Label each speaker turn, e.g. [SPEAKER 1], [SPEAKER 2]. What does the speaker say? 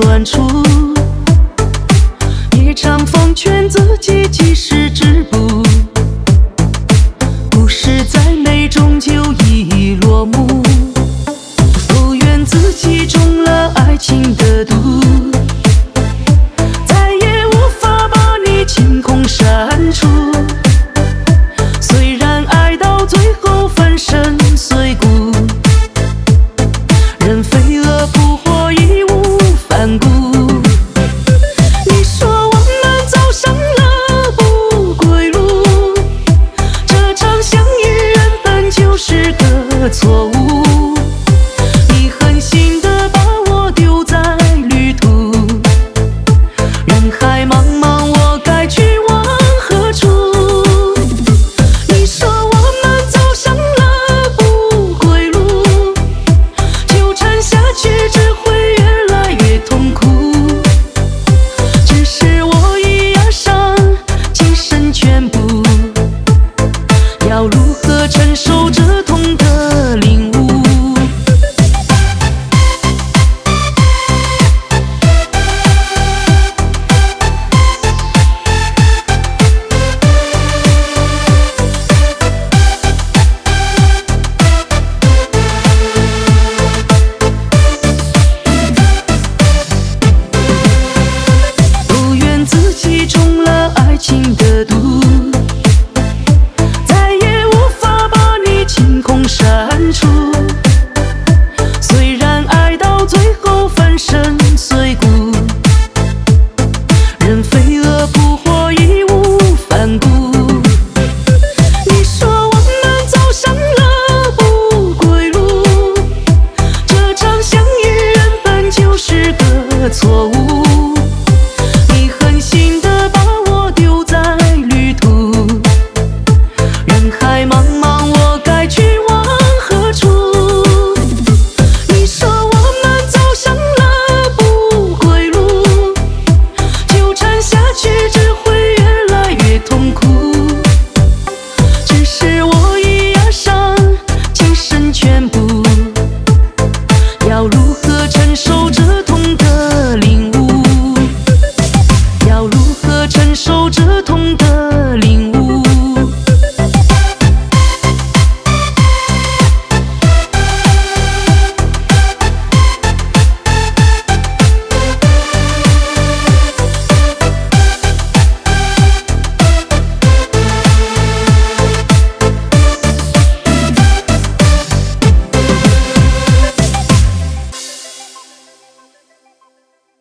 [SPEAKER 1] 算出，也常奉劝自己及时止步。故事再美，终究已落幕。不愿自己中了爱情的毒，再也无法把你清空删除。虽然爱到最后粉身碎骨，人飞蛾扑火，义无反顾。你说我们走上了不归路，这场相遇原本就是个错误。你狠心地把我丢在旅途，人海茫茫，我该去往何处？你说我们走上了不归路，纠缠下去只会越来越痛苦。只是我已押上今生全部，要如何承受这痛的领悟？不愿自己中了爱情的毒，再也无法把你清空删除。虽然爱到最后粉身碎骨，人飞蛾扑火，义无反顾。你说我们走上了不归路，这场相遇原本就是个错误。